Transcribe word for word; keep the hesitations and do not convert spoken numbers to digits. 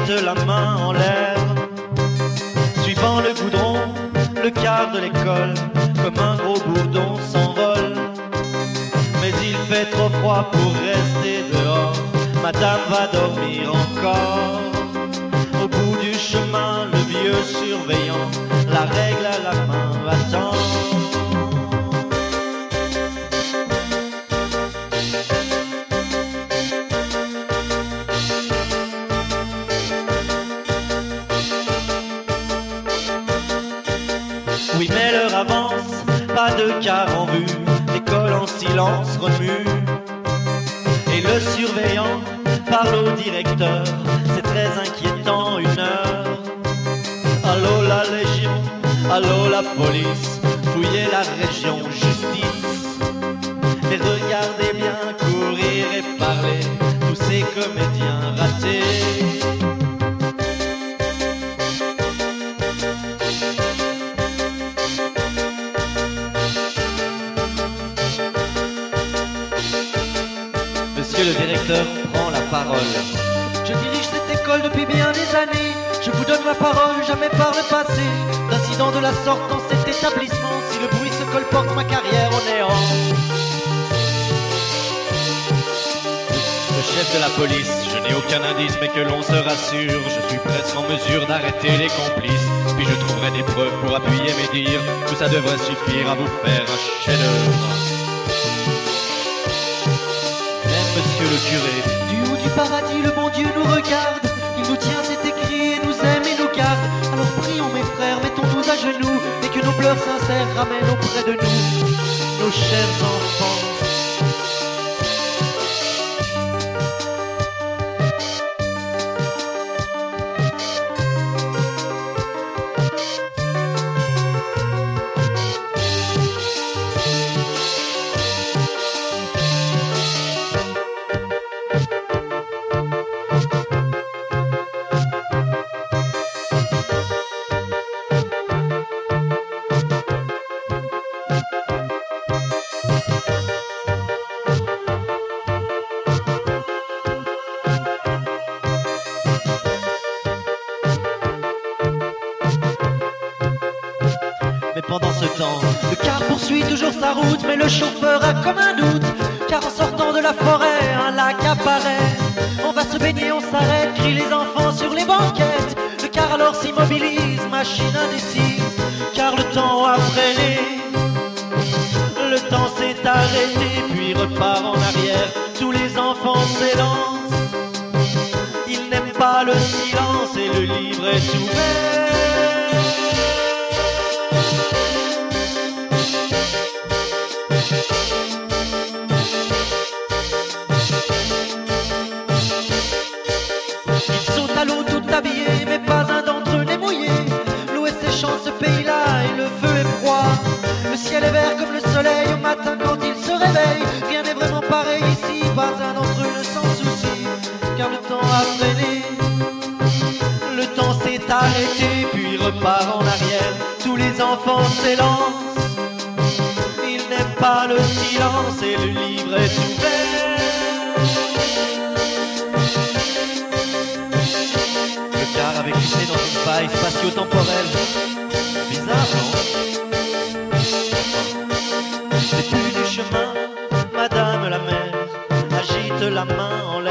agite la main en l'air. Suivant le goudron, le quart de l'école, comme un gros bourdon s'envole. Mais il fait trop froid pour rester dehors, madame va dormir encore. Au bout du chemin, le vieux surveillant, la règle à la main, attend. Oui, mais l'heure avance, pas de car en vue, l'école en silence remue. Et le surveillant parle au directeur, c'est très inquiétant, une heure. Allô la légion, allô la police, fouillez la région, justice. Et regardez bien courir et parler, tous ces comédiens ratés. Monsieur le directeur prend la parole. Je dirige cette école depuis bien des années. Je vous donne ma parole, jamais par le passé d'incident de la sorte dans cet établissement. Si le bruit se colporte, ma carrière au néant. Le chef de la police, je n'ai aucun indice, mais que l'on se rassure, je suis presque en mesure d'arrêter les complices. Puis je trouverai des preuves pour appuyer mes dires, tout ça devrait suffire à vous faire un chef-d'œuvre. Monsieur le curé, du haut du paradis, le bon Dieu nous regarde. Il nous tient, c'est écrit, et nous aime et nous garde. Alors prions mes frères, mettons-nous à genoux, et que nos pleurs sincères ramènent auprès de nous nos chers enfants. mais pendant ce temps, le car poursuit toujours sa route, mais le chauffeur a comme un doute, car en sortant de la forêt, un lac apparaît. On va se baigner, on s'arrête, crient les enfants sur les banquettes. Le car alors s'immobilise, machine indécise, car le temps a freiné. Le temps s'est arrêté, puis repart en arrière. Tous les enfants s'élancent, ils n'aiment pas le silence et le livre est ouvert. Ils sautent à l'eau tout habillés, mais pas un d'entre eux n'est mouillé. L'eau est séchante ce pays-là et le feu est froid. Le ciel est vert comme le soleil au matin quand il se réveille. Rien n'est vraiment pareil ici, pas un d'entre eux ne s'en soucie, car le temps a freiné. Le temps s'est arrêté, puis repart en arrière. Tous les enfants s'élancent, ils n'aiment pas le silence et le livre est ouvert. Le car avait glissé dans une faille spatio-temporelle. Bizarre, non? Au début du chemin, madame la mère agite la main en l'air.